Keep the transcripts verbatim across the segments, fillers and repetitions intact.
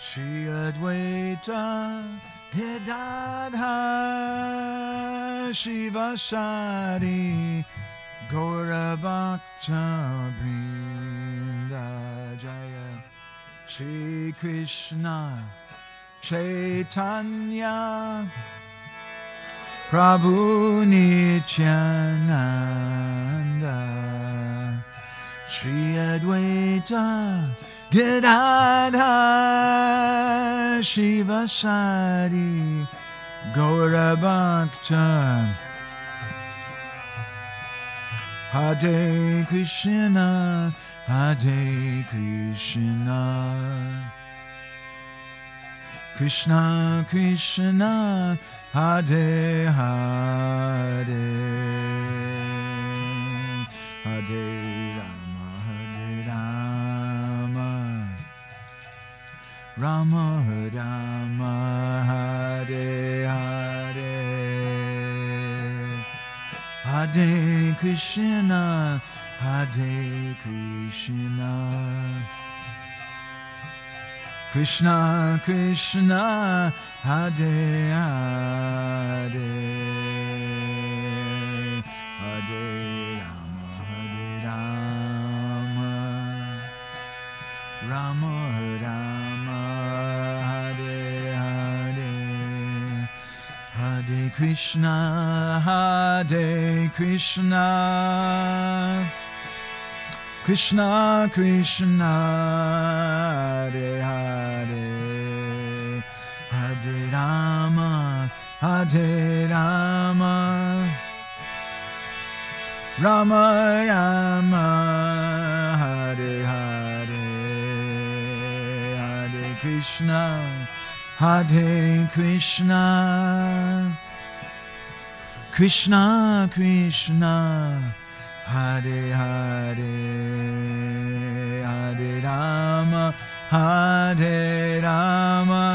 Shri Advaita Gadadhar Shiva Shari Gaura Bhakta Vrinda Jaya Shri Krishna Chaitanya Prabhu Nityananda Shri Advaita Gadadhar Shiva Shari Gaura Bhakta Hare Krishna Hare Krishna Krishna Krishna Hare Hare Hare Rama Hare Rama Rama Rama Hare Hare Hare Krishna Hare Krishna Krishna Krishna Hare Hare Hare Rama Hare Rama Rama Rama Hare Hare Hare Krishna Hare Krishna Krishna Krishna Hare Hare Hare Rama Hare Rama Rama Rama Hare Hare Hare Krishna Hare Krishna Krishna Krishna Hare Hare Hare Rama Hare Rama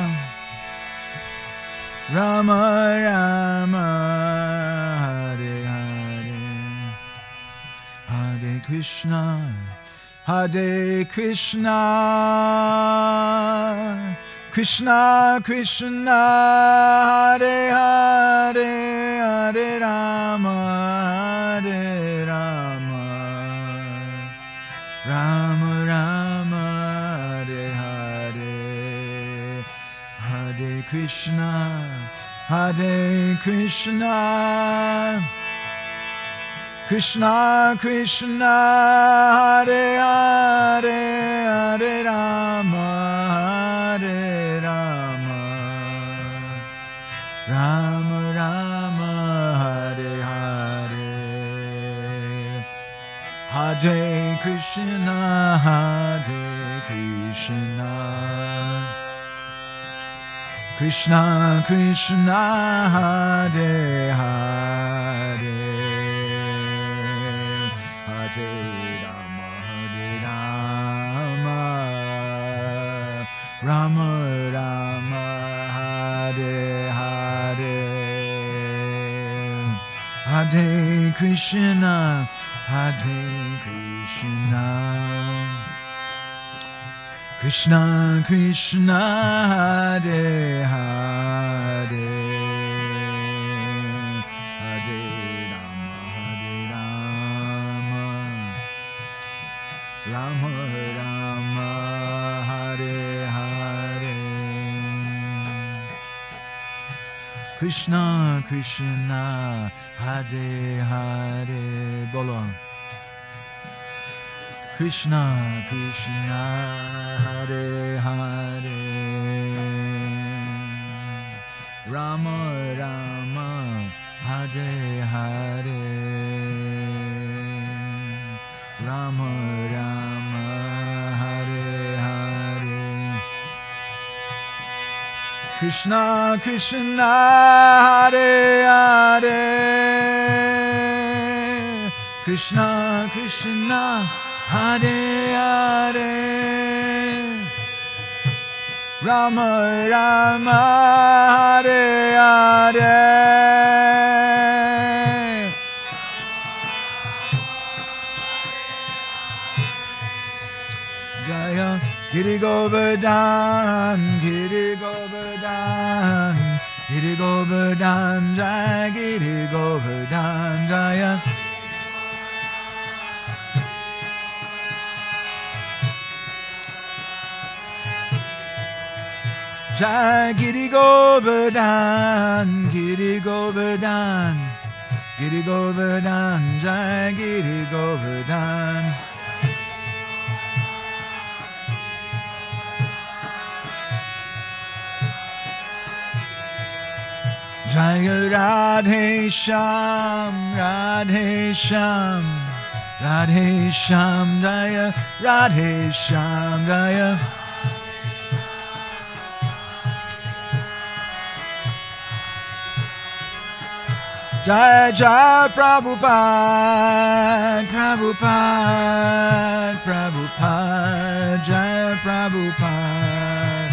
Rama Rama Hare Hare Hare Krishna Hare Krishna Krishna Krishna Hare Hare Hare Rama Hare Rama Rama Rama Hare Hare Hare Krishna Hare Krishna Krishna Krishna Hare Hare Hare Rama Hare Rama Rama Rama Hare Hare Hare Krishna Hare Krishna Krishna Krishna Hare Hare Hare Rama Hare Rama Rama Rama Hare Hare Hare Krishna Hare Krishna Krishna Krishna Hare Hare Hare Rama Hare Rama Rama Rama Hare Hare Krishna Krishna Hare Hare Bolo Krishna Krishna Hare Hare Rama Rama Hare Hare Rama Rama Hare Hare Krishna Krishna Hare Hare Krishna Krishna Hare Hare Rama Rama Hare Hare Jaya Giri Govardhan, Giri Govardhan, Giri Govardhan, Jaya Giri Govardhan, Jaya Jai Giri Govardhan, Giri Govardhan, Giri Govardhan, Jai Giri Govardhan. Jaya Radhe Shyam, Radhe Shyam, Radhe Shyam, Jaya Radhe Shyam, Jaya Jai Jai Prabhupada, Prabhupada, Prabhupada, Jai Prabhupada.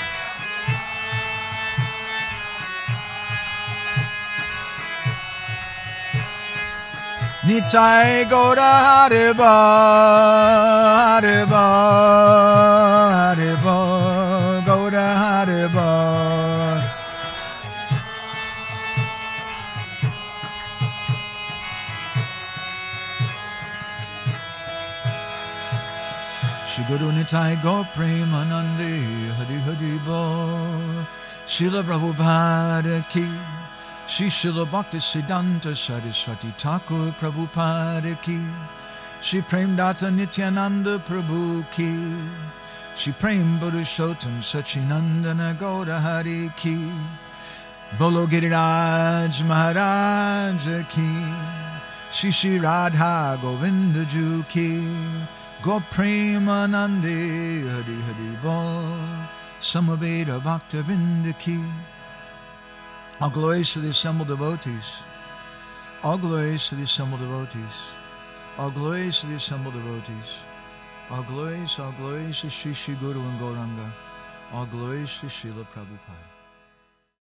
Nitai Gaura Haribo, Haribo, Haribo, Gaura Haribo. Shri Guru Nitai Gaur Premanande Hari Hari Bo. Srila Prabhupada Ki, Shri Srila Bhakti Siddhanta Saraswati Thakur Prabhupada Ki, Shri Prem Data Nityananda Prabhu Ki, Shri Prem Purushottam Sachinandana Gaura Hari Ki, Bolo Giriraj Maharaj Ki, Shri Shri Radha Govinda Ju Ki, Go Premanande Hari Hari Bo, Samaveda Bhakta Vrinda Ki. All glories to the assembled devotees. All glories to the assembled devotees. All glories to the assembled devotees. All glories, all glories to Shri Shri Guru and Gauranga. All glories to Srila Prabhupada.